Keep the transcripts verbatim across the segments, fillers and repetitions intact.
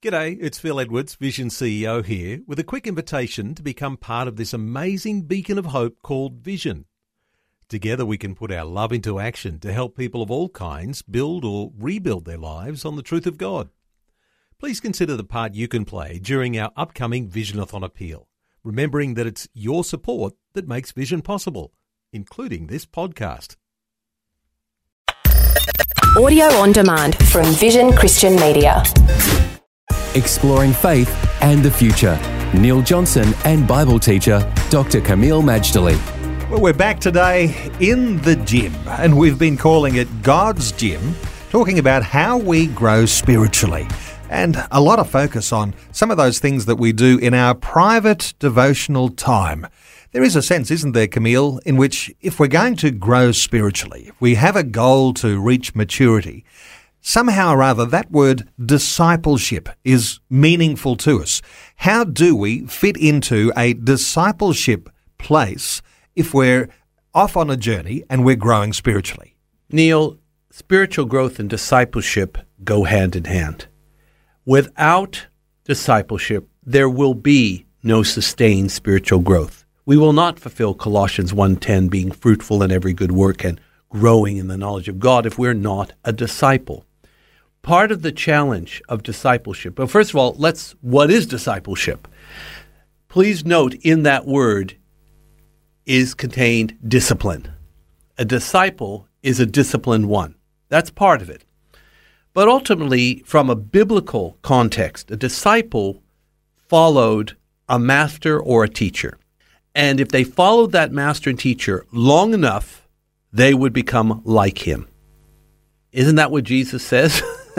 G'day, it's Phil Edwards, Vision C E O here, with a quick invitation to become part of this amazing beacon of hope called Vision. Together we can put our love into action to help people of all kinds build or rebuild their lives on the truth of God. Please consider the part you can play during our upcoming Visionathon appeal, remembering that it's your support that makes Vision possible, including this podcast. Audio on demand from Vision Christian Media. Exploring faith and the future. Neil Johnson and Bible teacher Doctor Kameel Majdali. Well, we're back today in the gym, and we've been calling it God's Gym, talking about how we grow spiritually, and a lot of focus on some of those things that we do in our private devotional time. There is a sense, isn't there, Kameel, in which if we're going to grow spiritually, if we have a goal to reach maturity, somehow or other, that word discipleship is meaningful to us. How do we fit into a discipleship place if we're off on a journey and we're growing spiritually? Neil, spiritual growth and discipleship go hand in hand. Without discipleship, there will be no sustained spiritual growth. We will not fulfill Colossians one ten, being fruitful in every good work and growing in the knowledge of God, if we're not a disciple. Part of the challenge of discipleship, well, first of all, let's, what is discipleship? Please note in that word is contained discipline. A disciple is a disciplined one. That's part of it. But ultimately, from a biblical context, a disciple followed a master or a teacher. And if they followed that master and teacher long enough, they would become like him. Isn't that what Jesus says?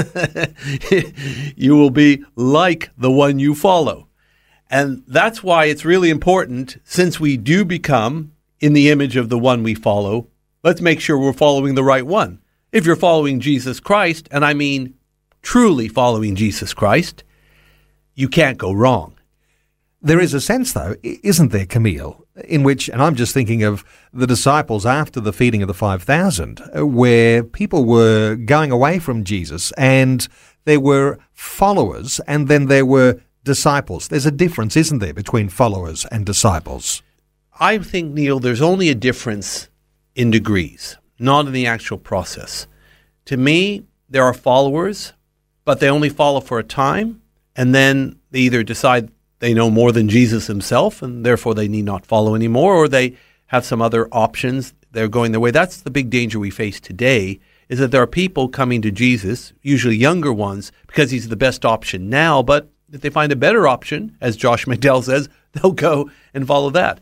You will be like the one you follow. And that's why it's really important, since we do become in the image of the one we follow, let's make sure we're following the right one. If you're following Jesus Christ, and I mean truly following Jesus Christ, you can't go wrong. There is a sense, though, isn't there, Kameel, in which, and I'm just thinking of the disciples after the feeding of the five thousand, where people were going away from Jesus and there were followers and then there were disciples. There's a difference, isn't there, between followers and disciples? I think, Neil, there's only a difference in degrees, not in the actual process. To me, there are followers, but they only follow for a time, and then they either decide they know more than Jesus himself, and therefore they need not follow anymore, or they have some other options. They're going their way. That's the big danger we face today, is that there are people coming to Jesus, usually younger ones, because he's the best option now, but if they find a better option, as Josh McDowell says, they'll go and follow that.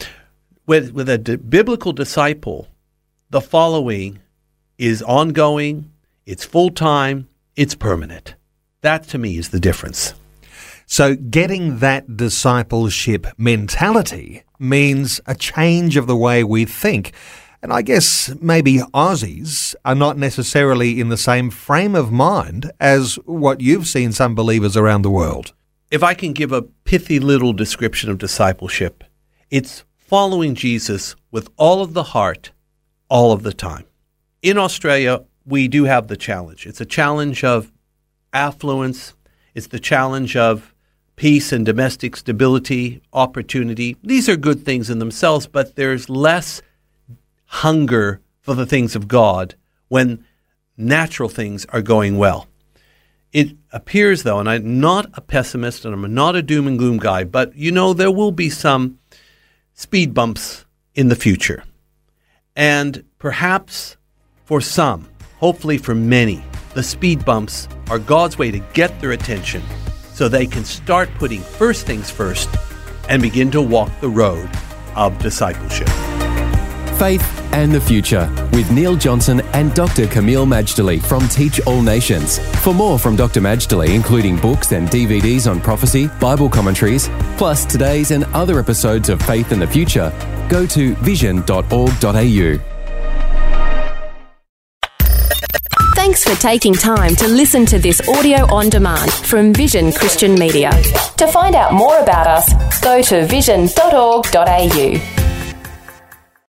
With, with a d- biblical disciple, the following is ongoing, it's full-time, it's permanent. That, to me, is the difference. So getting that discipleship mentality means a change of the way we think. And I guess maybe Aussies are not necessarily in the same frame of mind as what you've seen some believers around the world. If I can give a pithy little description of discipleship, it's following Jesus with all of the heart, all of the time. In Australia, we do have the challenge. It's a challenge of affluence. It's the challenge of peace and domestic stability, opportunity. These are good things in themselves, but there's less hunger for the things of God when natural things are going well. It appears, though, and I'm not a pessimist and I'm not a doom and gloom guy, but, you know, there will be some speed bumps in the future. And perhaps for some, hopefully for many, the speed bumps are God's way to get their attention so they can start putting first things first and begin to walk the road of discipleship. Faith and the Future with Neil Johnson and Doctor Kameel Majdali from Teach All Nations. For more from Doctor Majdali, including books and D V Ds on prophecy, Bible commentaries, plus today's and other episodes of Faith and the Future, go to vision dot org dot a u. Thanks for taking time to listen to this audio on demand from Vision Christian Media. To find out more about us, go to vision dot org dot a u.